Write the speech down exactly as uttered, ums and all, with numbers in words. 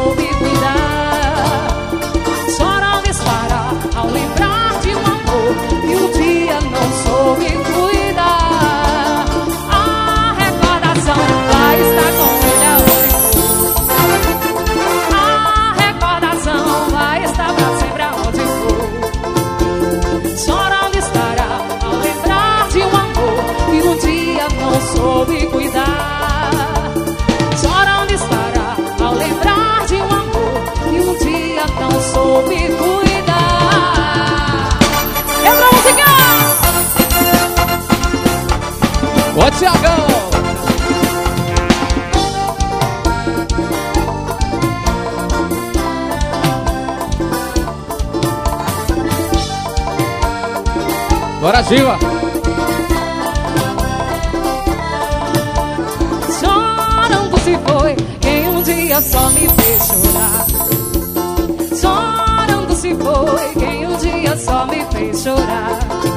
soube cuidar. Chorando estará ao lembrar de um amor que um dia não soube cuidar. A recordação vai estar com ele aonde for. A recordação vai estar pra sempre aonde for. Chorando estará ao lembrar de um amor que um dia não soube cuidar. Chorando estará ao lembrar de um amor que um dia não soube cuidar. Entra a música! Ô, Thiagão! Bora, Giva! Chorando se foi quem um dia só me fez chorar. Chorando se foi quem um dia só me fez chorar.